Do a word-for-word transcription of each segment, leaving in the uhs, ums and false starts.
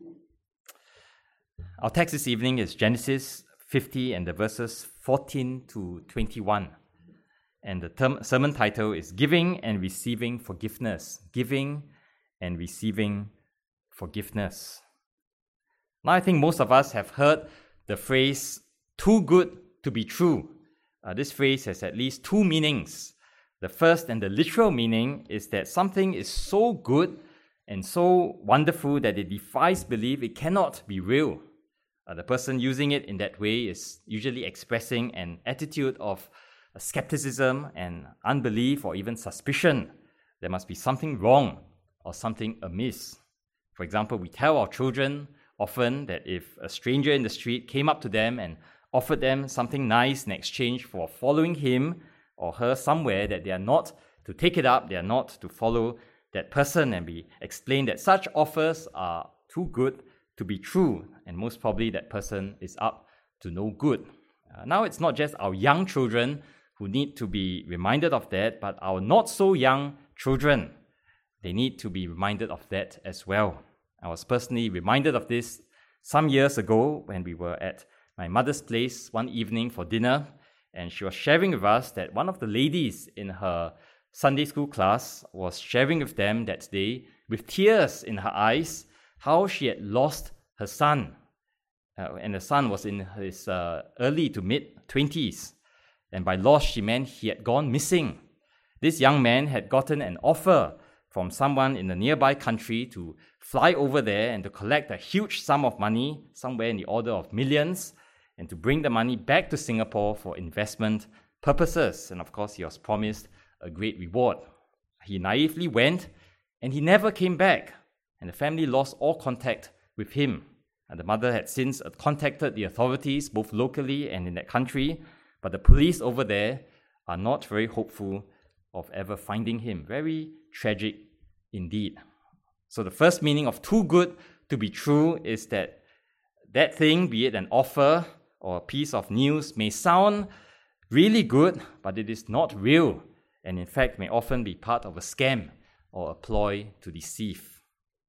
Our text this evening is Genesis fifty and the verses fourteen to twenty-one. And the term, sermon title is Giving and Receiving Forgiveness. Giving and Receiving Forgiveness. Now, I think most of us have heard the phrase, too good to be true. Uh, this phrase has at least two meanings. The first and the literal meaning is that something is so good and so wonderful that it defies belief, it cannot be real. Uh, the person using it in that way is usually expressing an attitude of skepticism and unbelief or even suspicion. There must be something wrong or something amiss. For example, we tell our children often that if a stranger in the street came up to them and offered them something nice in exchange for following him or her somewhere, that they are not to take it up, they are not to follow that person, and we explain that such offers are too good to be true, and most probably that person is up to no good. Uh, now it's not just our young children who need to be reminded of that, but our not so young children, they need to be reminded of that as well. I was personally reminded of this some years ago when we were at my mother's place one evening for dinner, and she was sharing with us that one of the ladies in her Sunday school class was sharing with them that day, with tears in her eyes, how she had lost her son. Uh, and the son was in his uh, early to mid-twenties. And by lost, she meant he had gone missing. This young man had gotten an offer from someone in the nearby country to fly over there and to collect a huge sum of money, somewhere in the order of millions, and to bring the money back to Singapore for investment purposes. And of course, he was promised a great reward. He naively went, and he never came back, and the family lost all contact with him. And the mother had since contacted the authorities, both locally and in that country, but the police over there are not very hopeful of ever finding him. Very tragic indeed. So the first meaning of too good to be true is that that thing, be it an offer or a piece of news, may sound really good, but it is not real, and in fact may often be part of a scam or a ploy to deceive.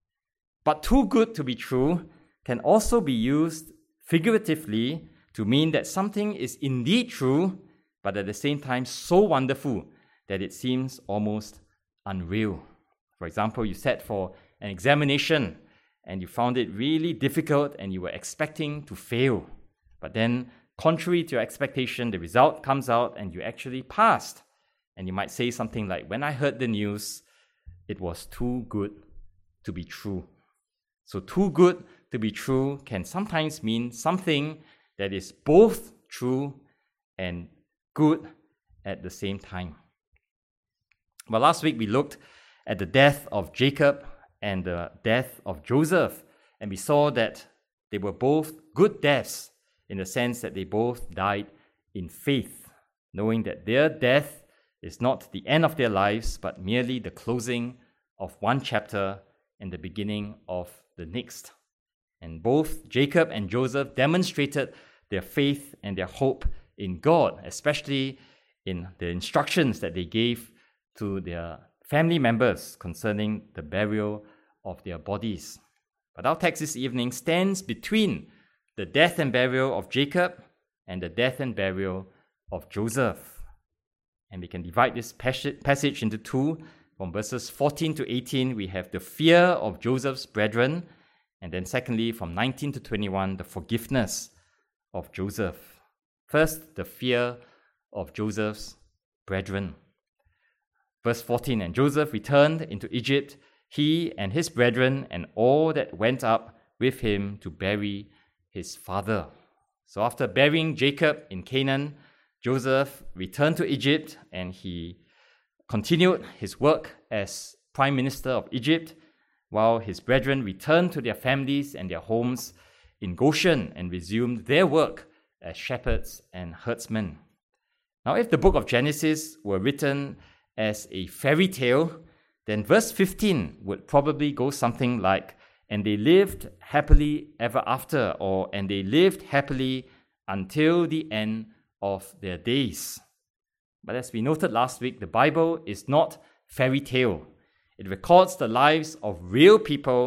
But too good to be true can also be used figuratively to mean that something is indeed true, but at the same time so wonderful that it seems almost unreal. For example, you sat for an examination and you found it really difficult and you were expecting to fail. But then, contrary to your expectation, the result comes out and you actually passed. And you might say something like, when I heard the news, it was too good to be true. So too good to be true can sometimes mean something that is both true and good at the same time. Well, last week we looked at the death of Jacob and the death of Joseph, and we saw that they were both good deaths in the sense that they both died in faith, knowing that their death is not the end of their lives, but merely the closing of one chapter and the beginning of the next. And both Jacob and Joseph demonstrated their faith and their hope in God, especially in the instructions that they gave to their family members concerning the burial of their bodies. But our text this evening stands between the death and burial of Jacob and the death and burial of Joseph. And we can divide this passage into two. From verses fourteen to eighteen, we have the fear of Joseph's brethren, and then secondly, from nineteen to twenty-one, the forgiveness of Joseph. First, the fear of Joseph's brethren. Verse fourteen, and Joseph returned into Egypt, he and his brethren, and all that went up with him to bury his father. So after burying Jacob in Canaan, Joseph returned to Egypt, and he continued his work as prime minister of Egypt, while his brethren returned to their families and their homes in Goshen and resumed their work as shepherds and herdsmen. Now, if the book of Genesis were written as a fairy tale, then verse fifteen would probably go something like, and they lived happily ever after, or and they lived happily until the end of their days. But as we noted last week, the Bible is not fairy tale. It records the lives of real people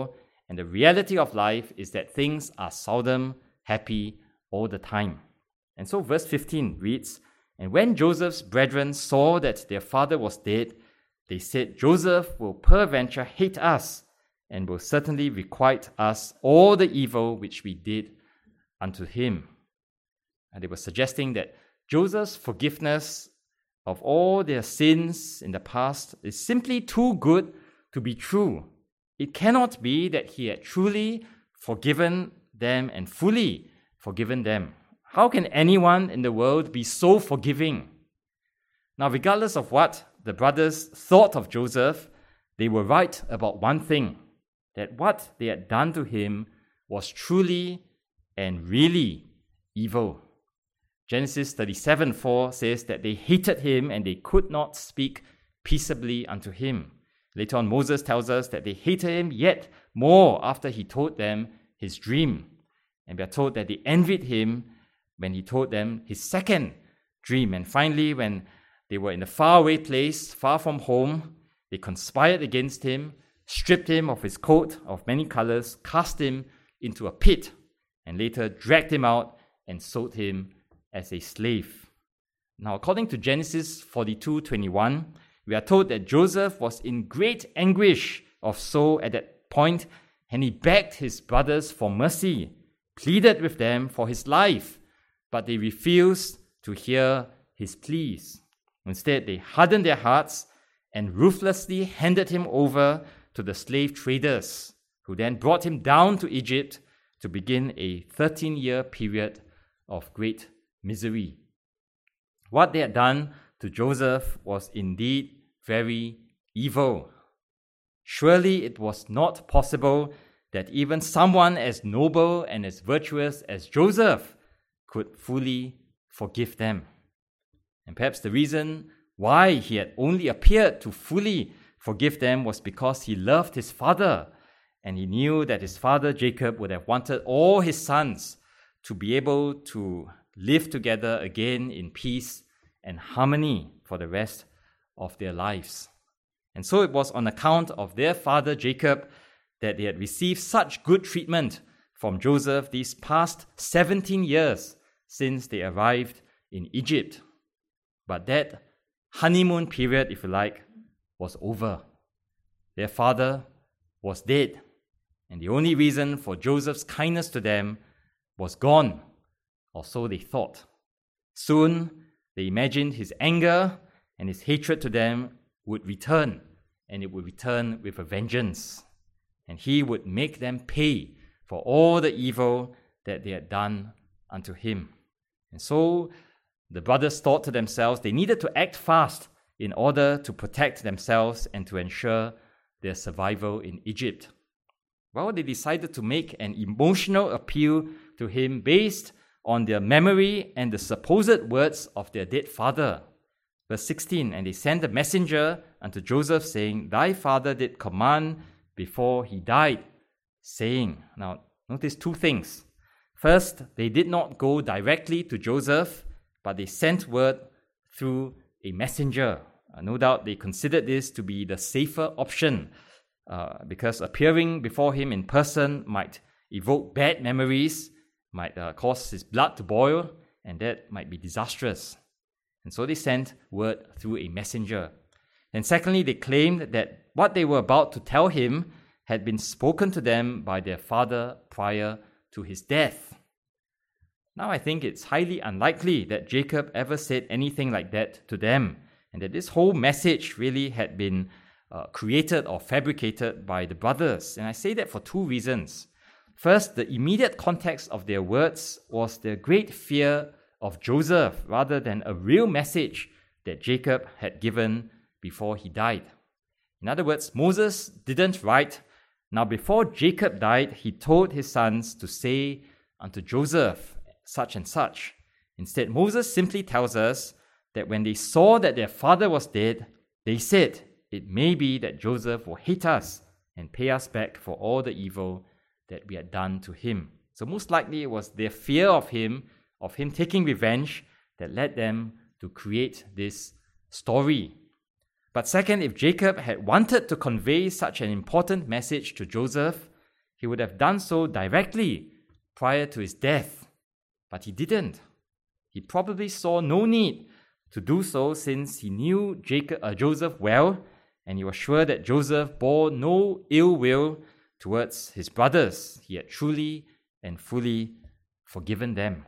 And the reality of life is that things are seldom happy all the time. And so verse fifteen reads, "And when Joseph's brethren saw that their father was dead, they said, 'Joseph will peradventure hate us, and will certainly requite us all the evil which we did unto him.'" And they were suggesting that Joseph's forgiveness of all their sins in the past is simply too good to be true. It cannot be that he had truly forgiven them and fully forgiven them. How can anyone in the world be so forgiving? Now, regardless of what the brothers thought of Joseph, they were right about one thing, that what they had done to him was truly and really evil. Genesis thirty-seven four says that they hated him and they could not speak peaceably unto him. Later on, Moses tells us that they hated him yet more after he told them his dream. And we are told that they envied him when he told them his second dream. And finally, when they were in a faraway place, far from home, they conspired against him, stripped him of his coat of many colors, cast him into a pit, and later dragged him out and sold him as a slave. Now, according to Genesis forty-two twenty-one, we are told that Joseph was in great anguish of soul at that point, and he begged his brothers for mercy, pleaded with them for his life, but they refused to hear his pleas. Instead, they hardened their hearts and ruthlessly handed him over to the slave traders, who then brought him down to Egypt to begin a thirteen-year period of great misery. What they had done to Joseph was indeed very evil. Surely it was not possible that even someone as noble and as virtuous as Joseph could fully forgive them. And perhaps the reason why he had only appeared to fully forgive them was because he loved his father, and he knew that his father Jacob would have wanted all his sons to be able to live together again in peace and harmony for the rest of their lives. And so it was on account of their father Jacob that they had received such good treatment from Joseph these past seventeen years since they arrived in Egypt. But that honeymoon period, if you like, was over. Their father was dead, and the only reason for Joseph's kindness to them was gone, or so they thought. Soon, they imagined his anger and his hatred to them would return, and it would return with a vengeance. And he would make them pay for all the evil that they had done unto him. And so the brothers thought to themselves they needed to act fast in order to protect themselves and to ensure their survival in Egypt. Well, they decided to make an emotional appeal to him based on their memory and the supposed words of their dead father. Verse sixteen, "And they sent a messenger unto Joseph, saying, Thy father did command before he died, saying." Now, notice two things. First, they did not go directly to Joseph, but they sent word through a messenger. Uh, no doubt they considered this to be the safer option, uh, because appearing before him in person might evoke bad memories, might uh, cause his blood to boil, and that might be disastrous. And so they sent word through a messenger. And secondly, they claimed that what they were about to tell him had been spoken to them by their father prior to his death. Now, I think it's highly unlikely that Jacob ever said anything like that to them, and that this whole message really had been uh, created or fabricated by the brothers. And I say that for two reasons. First, the immediate context of their words was their great fear of Joseph rather than a real message that Jacob had given before he died. In other words, Moses didn't write, "Now before Jacob died, he told his sons to say unto Joseph such and such." Instead, Moses simply tells us that when they saw that their father was dead, they said, "It may be that Joseph will hate us and pay us back for all the evil that we had done to him." So most likely it was their fear of him, of him taking revenge, that led them to create this story. But second, if Jacob had wanted to convey such an important message to Joseph, he he would have done so directly prior to his death, but he didn't. He probably saw no need to do so since he knew Jacob, uh, Joseph well, and he was sure that Joseph bore no ill will towards his brothers. He had truly and fully forgiven them.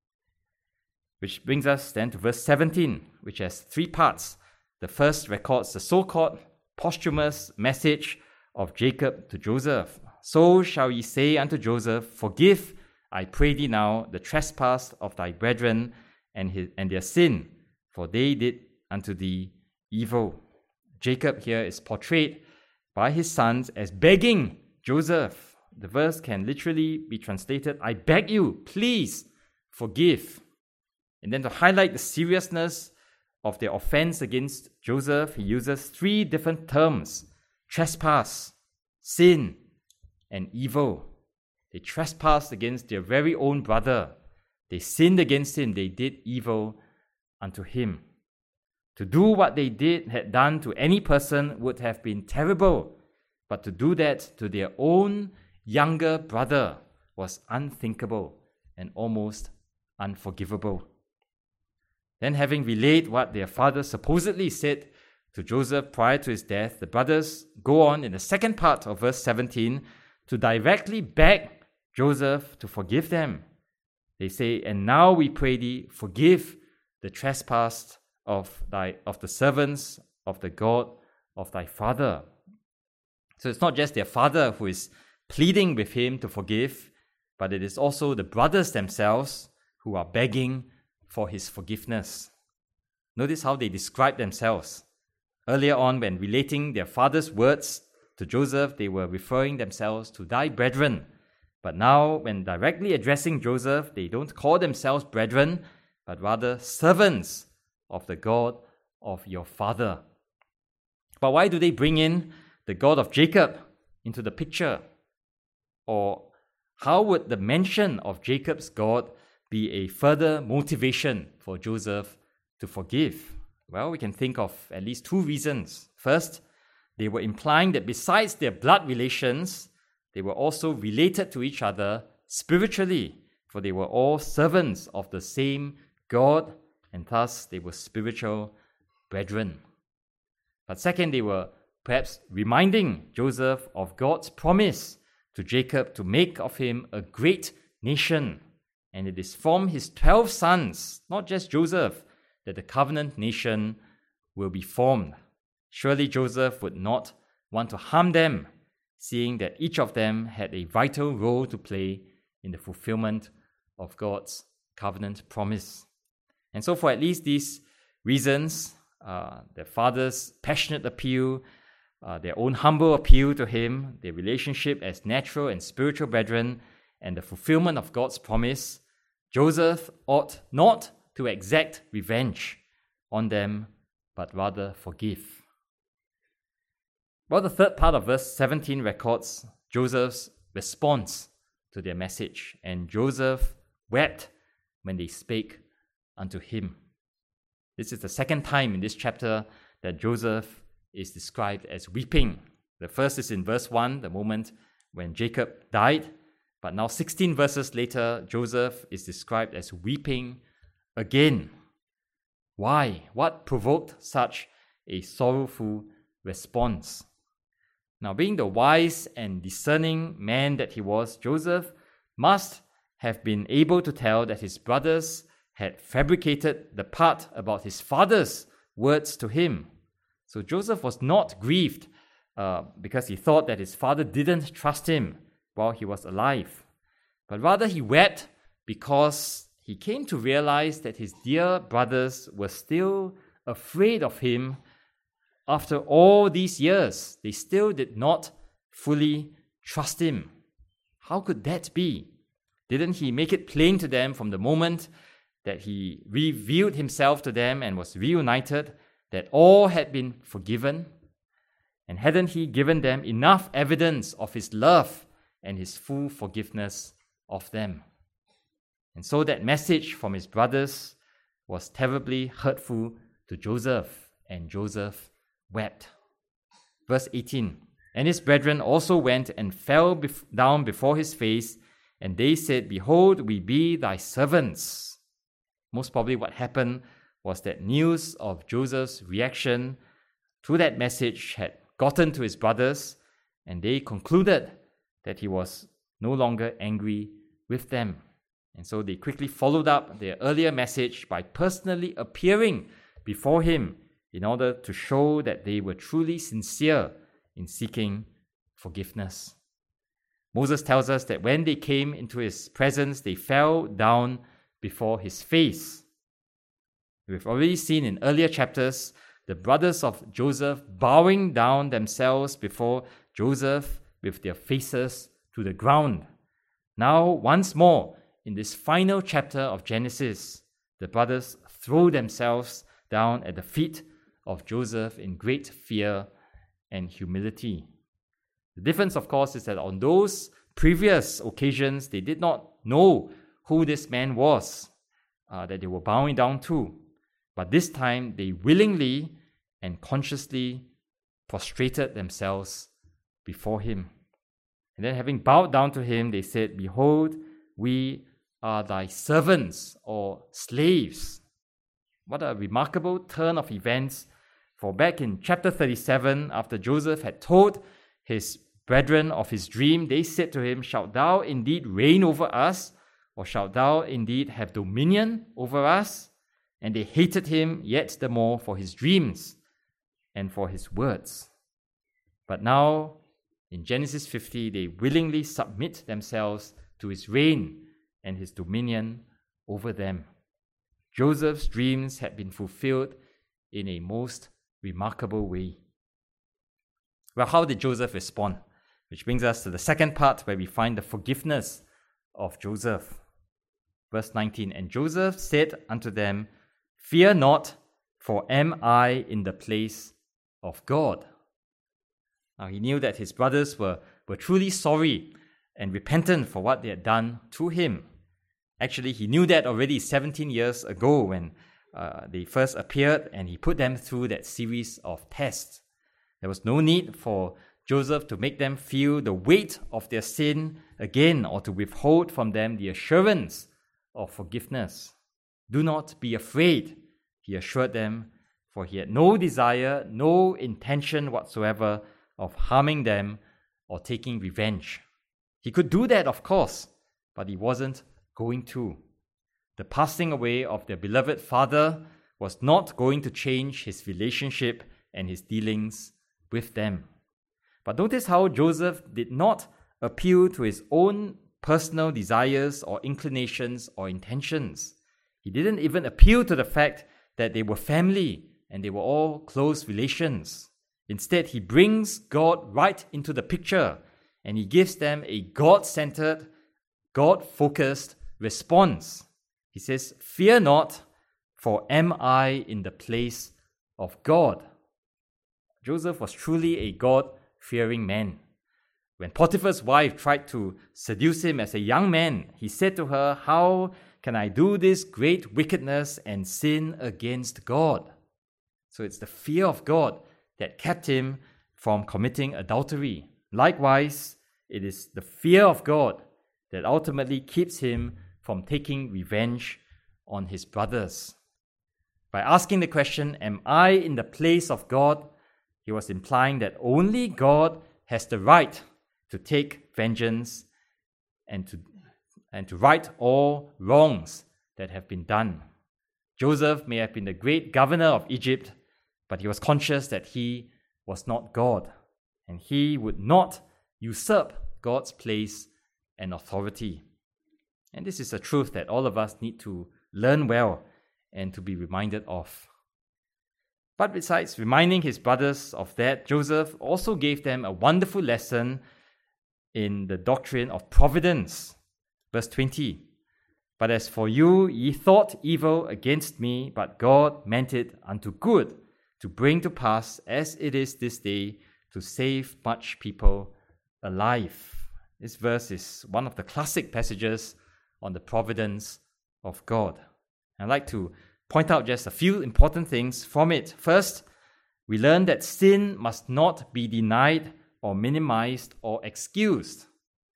Which brings us then to verse seventeen, which has three parts. The first records the so-called posthumous message of Jacob to Joseph. So shall ye say unto Joseph, Forgive, I pray thee now, the trespass of thy brethren and, his, and their sin, for they did unto thee evil. Jacob here is portrayed by his sons as begging Joseph. The verse can literally be translated, I beg you, please forgive. And then to highlight the seriousness of their offense against Joseph, he uses three different terms: trespass, sin, and evil. They trespassed against their very own brother. They sinned against him. They did evil unto him. To do what they did had done to any person would have been terrible, but to do that to their own younger brother was unthinkable and almost unforgivable. Then, having relayed what their father supposedly said to Joseph prior to his death, the brothers go on in the second part of verse seventeen to directly beg Joseph to forgive them. They say, And now we pray thee, forgive the trespass of thy of the servants of the God of thy father. So it's not just their father who is pleading with him to forgive, but it is also the brothers themselves who are begging for his forgiveness. Notice how they describe themselves. Earlier on, when relating their father's words to Joseph, they were referring themselves to thy brethren. But now, when directly addressing Joseph, they don't call themselves brethren, but rather servants of the God of your father. But why do they bring in the God of Jacob into the picture? Or how would the mention of Jacob's God be a further motivation for Joseph to forgive? Well, we can think of at least two reasons. First, they were implying that besides their blood relations, they were also related to each other spiritually, for they were all servants of the same God, and thus they were spiritual brethren. But second, they were perhaps reminding Joseph of God's promise to Jacob to make of him a great nation. And it is from his twelve sons, not just Joseph, that the covenant nation will be formed. Surely Joseph would not want to harm them, seeing that each of them had a vital role to play in the fulfillment of God's covenant promise. And so for at least these reasons, uh, their father's passionate appeal, uh, their own humble appeal to him, their relationship as natural and spiritual brethren, and the fulfillment of God's promise, Joseph ought not to exact revenge on them, but rather forgive. Well, the third part of verse seventeen records Joseph's response to their message. And Joseph wept when they spake unto him. This is the second time in this chapter that Joseph is described as weeping. The first is in verse one, the moment when Jacob died. But now sixteen verses later, Joseph is described as weeping again. Why? What provoked such a sorrowful response? Now, being the wise and discerning man that he was, Joseph must have been able to tell that his brothers had fabricated the part about his father's words to him. So Joseph was not grieved uh, because he thought that his father didn't trust him while he was alive, but rather he wept because he came to realize that his dear brothers were still afraid of him. After all these years, they still did not fully trust him. How could that be? Didn't he make it plain to them from the moment that he revealed himself to them and was reunited that all had been forgiven? And hadn't he given them enough evidence of his love and his full forgiveness of them? And so that message from his brothers was terribly hurtful to Joseph, and Joseph wept. Verse eighteen, And his brethren also went and fell bef- down before his face, and they said, Behold, we be thy servants. Most probably what happened was that news of Joseph's reaction to that message had gotten to his brothers, and they concluded that he was no longer angry with them. And so they quickly followed up their earlier message by personally appearing before him in order to show that they were truly sincere in seeking forgiveness. Moses tells us that when they came into his presence, they fell down before his face. We've already seen in earlier chapters the brothers of Joseph bowing down themselves before Joseph with their faces to the ground. Now, once more, in this final chapter of Genesis, the brothers throw themselves down at the feet of Joseph in great fear and humility. The difference, of course, is that on those previous occasions, they did not know who this man was uh, that they were bowing down to. But this time, they willingly and consciously prostrated themselves before him. And then having bowed down to him, they said, Behold, we are thy servants or slaves. What a remarkable turn of events. For back in chapter thirty-seven, after Joseph had told his brethren of his dream, they said to him, Shalt thou indeed reign over us, or shalt thou indeed have dominion over us? And they hated him yet the more for his dreams and for his words. But now, in Genesis fifty, they willingly submit themselves to his reign and his dominion over them. Joseph's dreams had been fulfilled in a most remarkable way. Well, how did Joseph respond? Which brings us to the second part where we find the forgiveness of Joseph. Verse nineteen, And Joseph said unto them, Fear not, for am I in the place of God? Now he knew that his brothers were, were truly sorry and repentant for what they had done to him. Actually, he knew that already seventeen years ago when uh, they first appeared, and he put them through that series of tests. There was no need for Joseph to make them feel the weight of their sin again or to withhold from them the assurance of forgiveness. Do not be afraid, he assured them, for he had no desire, no intention whatsoever of harming them or taking revenge. He could do that, of course, but he wasn't going to. The passing away of their beloved father was not going to change his relationship and his dealings with them. But notice how Joseph did not appeal to his own personal desires or inclinations or intentions. He didn't even appeal to the fact that they were family and they were all close relations. Instead, he brings God right into the picture and he gives them a God-centered, God-focused response. He says, Fear not, for am I in the place of God? Joseph was truly a God-fearing man. When Potiphar's wife tried to seduce him as a young man, he said to her, How can I do this great wickedness and sin against God? So it's the fear of God that kept him from committing adultery. Likewise, it is the fear of God that ultimately keeps him from taking revenge on his brothers. By asking the question, Am I in the place of God? He was implying that only God has the right to take vengeance and to, and to right all wrongs that have been done. Joseph may have been the great governor of Egypt, but he was conscious that he was not God, and he would not usurp God's place and authority. And this is a truth that all of us need to learn well and to be reminded of. But besides reminding his brothers of that, Joseph also gave them a wonderful lesson in the doctrine of providence. Verse twenty, But as for you, ye thought evil against me, but God meant it unto good, to bring to pass, as it is this day, to save much people alive. This verse is one of the classic passages on the providence of God. I'd like to point out just a few important things from it. First, we learn that sin must not be denied or minimized or excused.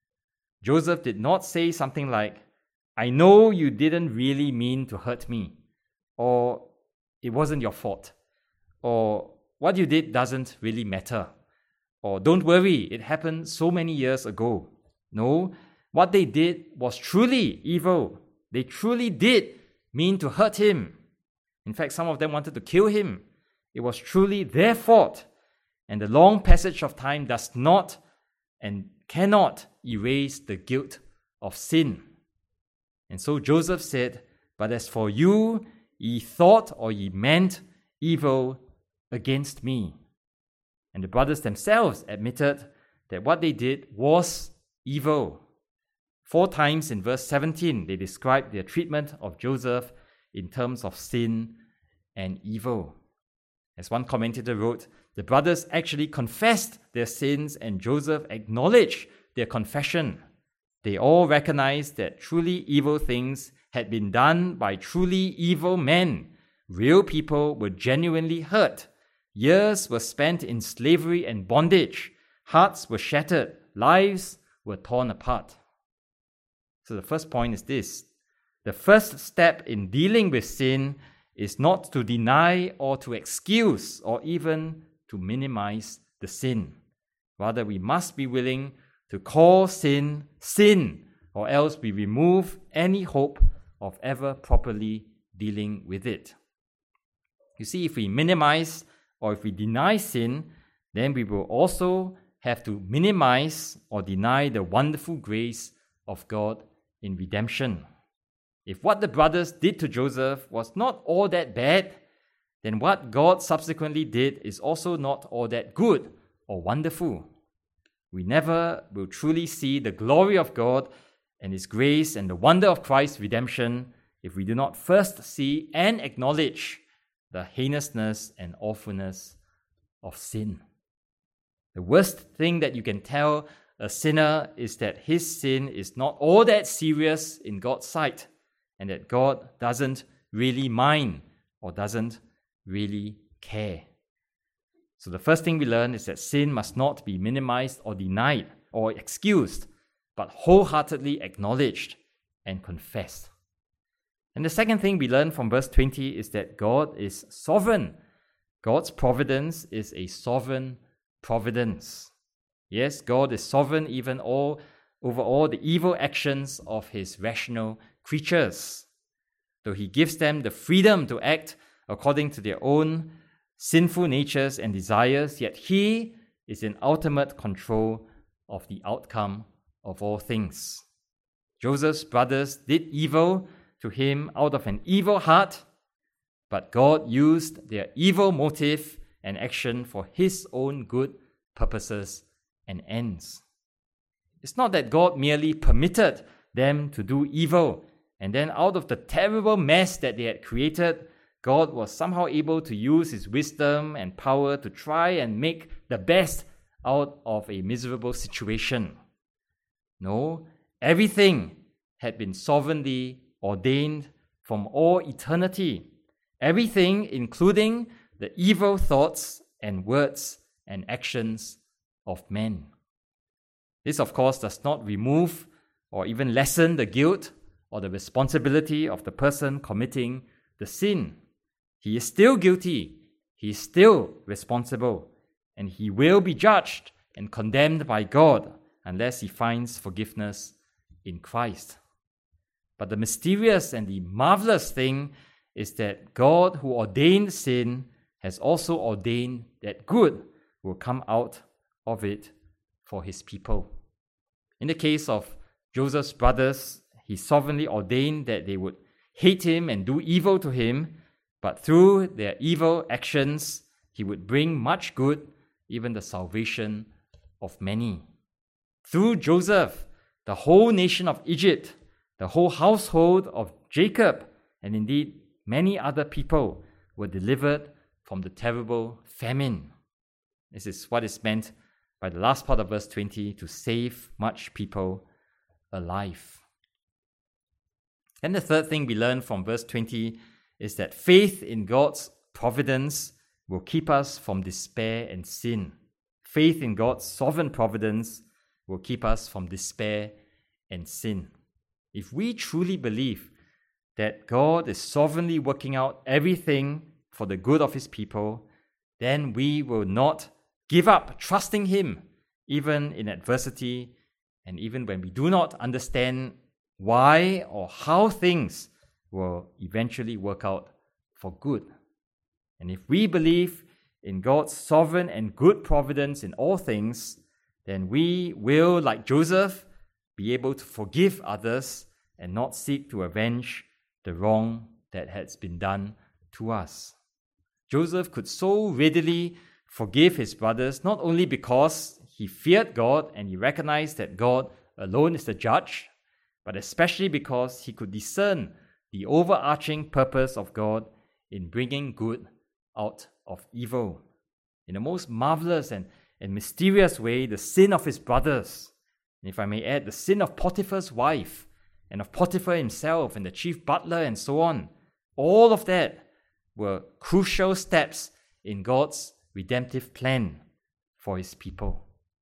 Joseph did not say something like, "I know you didn't really mean to hurt me," or "It wasn't your fault," or "What you did doesn't really matter," or "Don't worry, it happened so many years ago." No, what they did was truly evil. They truly did mean to hurt him. In fact, some of them wanted to kill him. It was truly their fault. And the long passage of time does not and cannot erase the guilt of sin. And so Joseph said, "But as for you, ye thought or ye meant evil against me." And the brothers themselves admitted that what they did was evil. Four times in verse seventeen, they describe their treatment of Joseph in terms of sin and evil. As one commentator wrote, the brothers actually confessed their sins and Joseph acknowledged their confession. They all recognized that truly evil things had been done by truly evil men. Real people were genuinely hurt. Years were spent in slavery and bondage. Hearts were shattered. Lives were torn apart. So the first point is this. The first step in dealing with sin is not to deny or to excuse or even to minimize the sin. Rather, we must be willing to call sin sin, or else we remove any hope of ever properly dealing with it. You see, if we minimize or if we deny sin, then we will also have to minimize or deny the wonderful grace of God in redemption. If what the brothers did to Joseph was not all that bad, then what God subsequently did is also not all that good or wonderful. We never will truly see the glory of God and His grace and the wonder of Christ's redemption if we do not first see and acknowledge the heinousness and awfulness of sin. The worst thing that you can tell a sinner is that his sin is not all that serious in God's sight, and that God doesn't really mind or doesn't really care. So the first thing we learn is that sin must not be minimized or denied or excused, but wholeheartedly acknowledged and confessed. And the second thing we learn from verse twenty is that God is sovereign. God's providence is a sovereign providence. Yes, God is sovereign even all over all the evil actions of His rational creatures. Though He gives them the freedom to act according to their own sinful natures and desires, yet He is in ultimate control of the outcome of all things. Joseph's brothers did evil to him out of an evil heart, but God used their evil motive and action for His own good purposes and ends. It's not that God merely permitted them to do evil, and then out of the terrible mess that they had created, God was somehow able to use His wisdom and power to try and make the best out of a miserable situation. No, everything had been sovereignly ordained from all eternity. Everything, including the evil thoughts and words and actions of men. This, of course, does not remove or even lessen the guilt or the responsibility of the person committing the sin. He is still guilty, he is still responsible, and he will be judged and condemned by God unless he finds forgiveness in Christ. But the mysterious and the marvelous thing is that God, who ordained sin, has also ordained that good will come out of it for His people. In the case of Joseph's brothers, He sovereignly ordained that they would hate him and do evil to him, but through their evil actions, He would bring much good, even the salvation of many. Through Joseph, the whole nation of Egypt, the whole household of Jacob, and indeed many other people were delivered from the terrible famine. This is what is meant by the last part of verse twenty, to save much people alive. And the third thing we learn from verse twenty is that faith in God's providence will keep us from despair and sin. faith in God's sovereign providence will keep us from despair and sin. If we truly believe that God is sovereignly working out everything for the good of His people, then we will not give up trusting Him, even in adversity and even when we do not understand why or how things will eventually work out for good. And if we believe in God's sovereign and good providence in all things, then we will, like Joseph, be able to forgive others and not seek to avenge the wrong that has been done to us. Joseph could so readily forgive his brothers not only because he feared God and he recognized that God alone is the judge, but especially because he could discern the overarching purpose of God in bringing good out of evil. In a most marvelous and, and mysterious way, the sin of his brothers, and if I may add, the sin of Potiphar's wife, and of Potiphar himself, and the chief butler, and so on, all of that were crucial steps in God's redemptive plan for His people.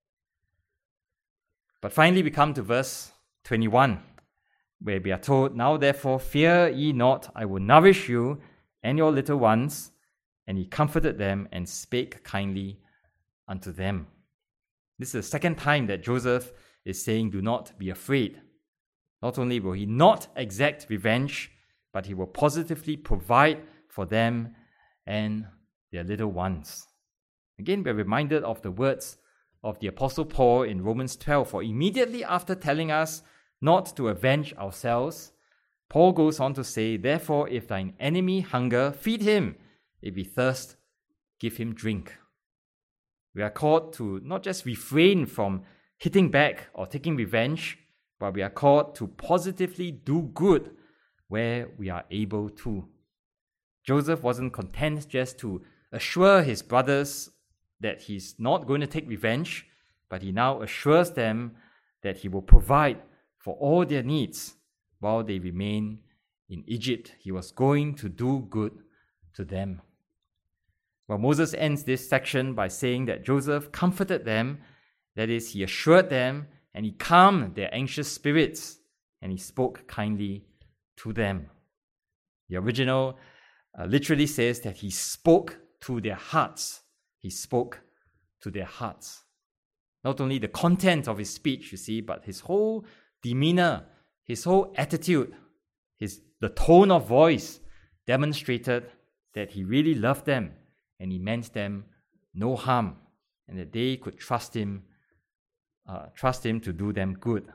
But finally we come to verse twenty-one, where we are told, "Now therefore fear ye not, I will nourish you and your little ones." And he comforted them and spake kindly unto them. This is the second time that Joseph is saying, do not be afraid. Not only will he not exact revenge, but he will positively provide for them and their little ones. Again, we're reminded of the words of the Apostle Paul in Romans twelve, for immediately after telling us not to avenge ourselves, Paul goes on to say, "Therefore, if thine enemy hunger, feed him. If he thirst, give him drink." We are called to not just refrain from hitting back or taking revenge, but we are called to positively do good where we are able to. Joseph wasn't content just to assure his brothers that he's not going to take revenge, but he now assures them that he will provide for all their needs while they remain in Egypt. He was going to do good to them. Well, Moses ends this section by saying that Joseph comforted them, that is, he assured them and he calmed their anxious spirits and he spoke kindly to them. The original uh, literally says that he spoke to their hearts. He spoke to their hearts. Not only the content of his speech, you see, but his whole demeanor, his whole attitude, his the tone of voice demonstrated that he really loved them and he meant them no harm, and that they could trust him, uh, trust him to do them good.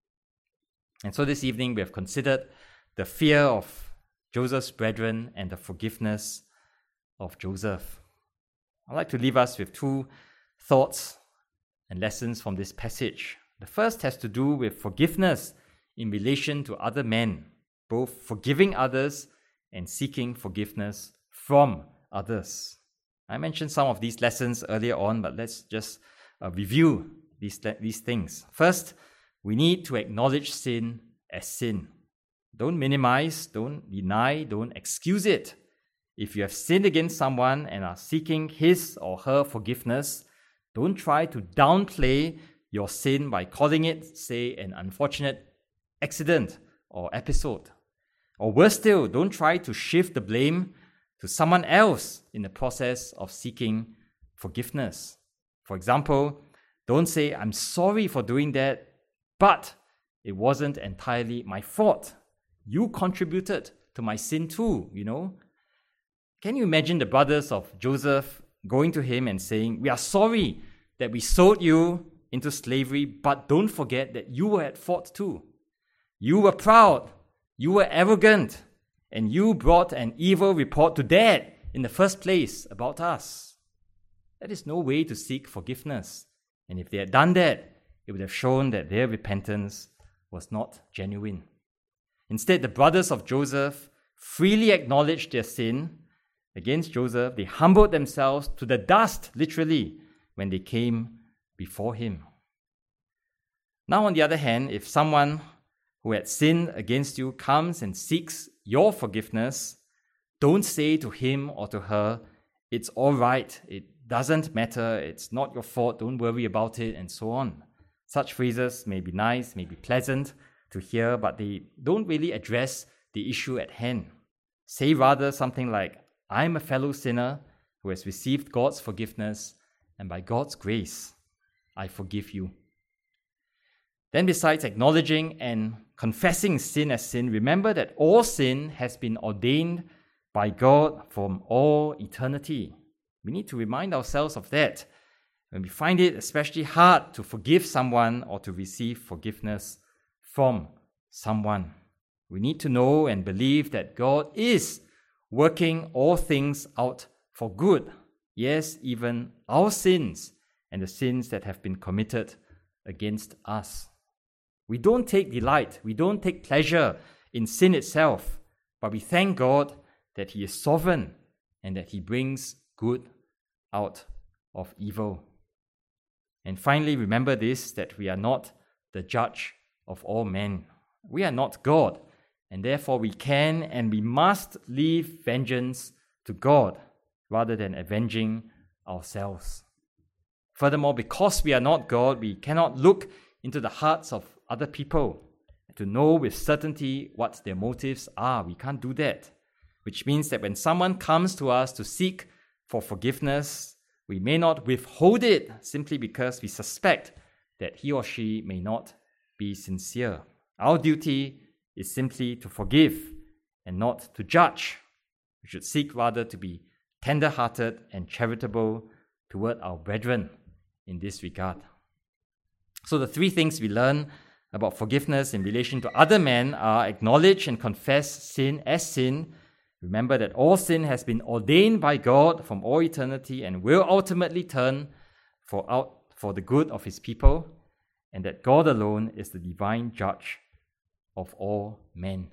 And so this evening we have considered the fear of Joseph's brethren and the forgiveness of Joseph. I'd like to leave us with two thoughts and lessons from this passage. The first has to do with forgiveness in relation to other men, both forgiving others and seeking forgiveness from others. I mentioned some of these lessons earlier on, but let's just uh, review these, these things. First, we need to acknowledge sin as sin. Don't minimize, don't deny, don't excuse it. If you have sinned against someone and are seeking his or her forgiveness, don't try to downplay your sin by calling it, say, an unfortunate accident or episode. Or worse still, don't try to shift the blame to someone else in the process of seeking forgiveness. For example, don't say, "I'm sorry for doing that, but it wasn't entirely my fault. You contributed to my sin too, you know." Can you imagine the brothers of Joseph going to him and saying, "We are sorry that we sold you into slavery, but don't forget that you were at fault too. You were proud, you were arrogant, and you brought an evil report to Dad in the first place about us." That is no way to seek forgiveness. And if they had done that, it would have shown that their repentance was not genuine. Instead, the brothers of Joseph freely acknowledged their sin against Joseph. They humbled themselves to the dust, literally, when they came before him. Now, on the other hand, if someone who had sinned against you comes and seeks your forgiveness, don't say to him or to her, "It's all right, it doesn't matter, it's not your fault, don't worry about it, and so on. Such phrases may be nice, may be pleasant to hear, but they don't really address the issue at hand. Say rather something like, I'm a fellow sinner who has received God's forgiveness, and by God's grace, I forgive you. Then besides acknowledging and confessing sin as sin, remember that all sin has been ordained by God from all eternity. We need to remind ourselves of that when we find it especially hard to forgive someone or to receive forgiveness from someone. We need to know and believe that God is working all things out for good. Yes, even our sins and the sins that have been committed against us. We don't take delight, we don't take pleasure in sin itself, but we thank God that He is sovereign and that He brings good out of evil. And finally, remember this, that we are not the judge of all men. We are not God, and therefore we can and we must leave vengeance to God rather than avenging ourselves. Furthermore, because we are not God, we cannot look into the hearts of other people to know with certainty what their motives are. We can't do that, which means that when someone comes to us to seek for forgiveness, we may not withhold it simply because we suspect that he or she may not be sincere. Our duty is simply to forgive and not to judge. We should seek rather to be tender-hearted and charitable toward our brethren in this regard. So the three things we learn about forgiveness in relation to other men are acknowledge and confess sin as sin. Remember that all sin has been ordained by God from all eternity and will ultimately turn for out for the good of His people, and that God alone is the divine judge of all men.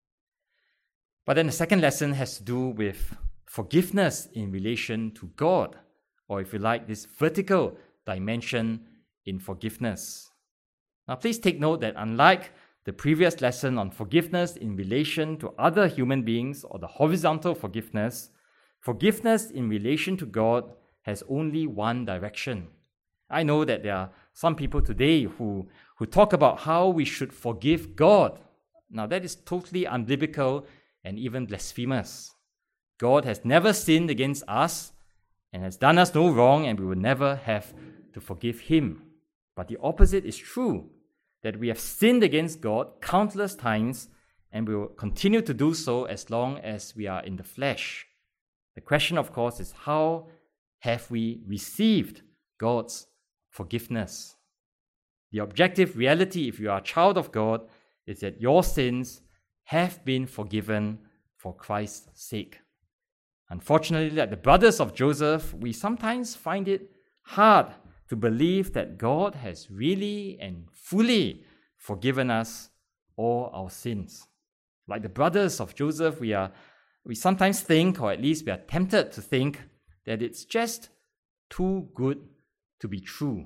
But then the second lesson has to do with forgiveness in relation to God, or if you like, this vertical dimension in forgiveness. Now, please take note that unlike the previous lesson on forgiveness in relation to other human beings or the horizontal forgiveness, forgiveness in relation to God has only one direction. I know that there are some people today who, who talk about how we should forgive God. Now, that is totally unbiblical and even blasphemous. God has never sinned against us and has done us no wrong, and we will never have to forgive Him. But the opposite is true, that we have sinned against God countless times and we will continue to do so as long as we are in the flesh. The question, of course, is how have we received God's forgiveness? The objective reality, if you are a child of God, is that your sins have been forgiven for Christ's sake. Unfortunately, like the brothers of Joseph, we sometimes find it hard to believe that God has really and fully forgiven us all our sins. Like the brothers of Joseph, we are we sometimes think, or at least we are tempted to think, that it's just too good to be true.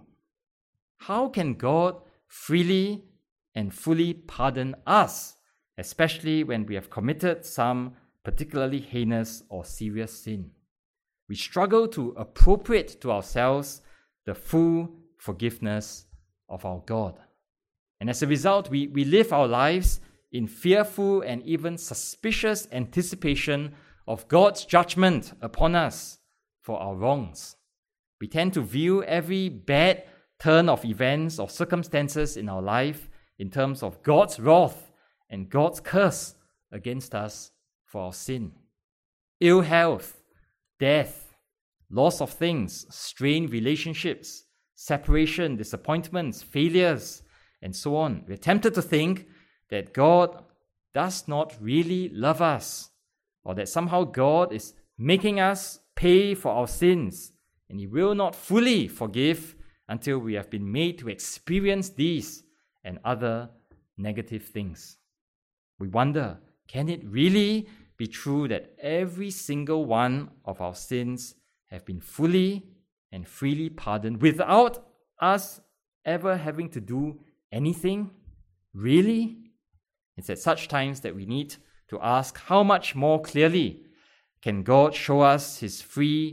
How can God freely and fully pardon us, especially when we have committed some particularly heinous or serious sin? We struggle to appropriate to ourselves the full forgiveness of our God. And as a result, we, we live our lives in fearful and even suspicious anticipation of God's judgment upon us for our wrongs. We tend to view every bad turn of events or circumstances in our life in terms of God's wrath and God's curse against us for our sin. Ill health, death, loss of things, strained relationships, separation, disappointments, failures, and so on. We're tempted to think that God does not really love us, or that somehow God is making us pay for our sins, and He will not fully forgive until we have been made to experience these and other negative things. We wonder, can it really be true that every single one of our sins have been fully and freely pardoned without us ever having to do anything? Really? It's at such times that we need to ask, how much more clearly can God show us His free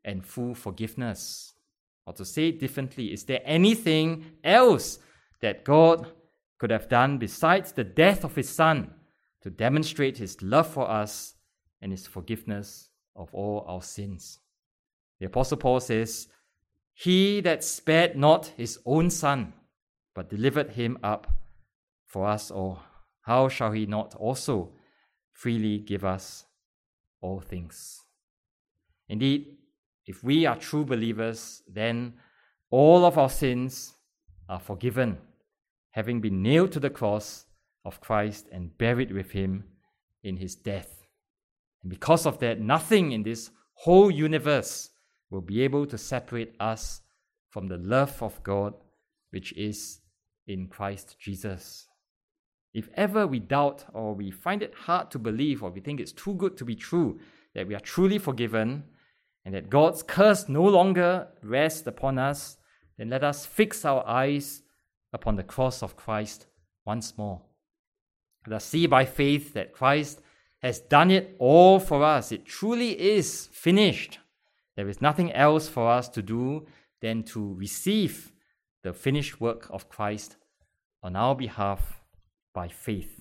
and full forgiveness. Or to say it differently, is there anything else that God could have done besides the death of his Son to demonstrate his love for us and his forgiveness of all our sins? The Apostle Paul says, "He that spared not his own Son, but delivered him up for us all, how shall he not also freely give us all things?" Indeed, if we are true believers, then all of our sins are forgiven, having been nailed to the cross of Christ and buried with him in his death. And because of that, nothing in this whole universe will be able to separate us from the love of God, which is in Christ Jesus. If ever we doubt or we find it hard to believe or we think it's too good to be true that we are truly forgiven and that God's curse no longer rests upon us, then let us fix our eyes upon the cross of Christ once more. Let us see by faith that Christ has done it all for us. It truly is finished. There is nothing else for us to do than to receive the finished work of Christ on our behalf by faith.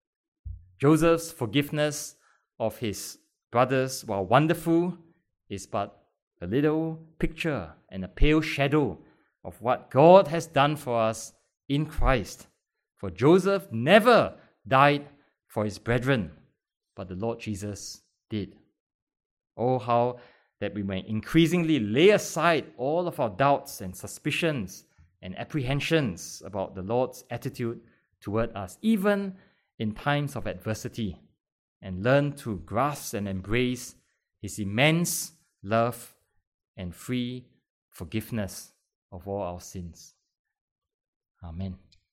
Joseph's forgiveness of his brothers, while wonderful, is but a little picture and a pale shadow of what God has done for us in Christ. For Joseph never died for his brethren, but the Lord Jesus did. Oh, how that we may increasingly lay aside all of our doubts and suspicions and apprehensions about the Lord's attitude toward us, even in times of adversity, and learn to grasp and embrace his immense love and free forgiveness of all our sins. Amen.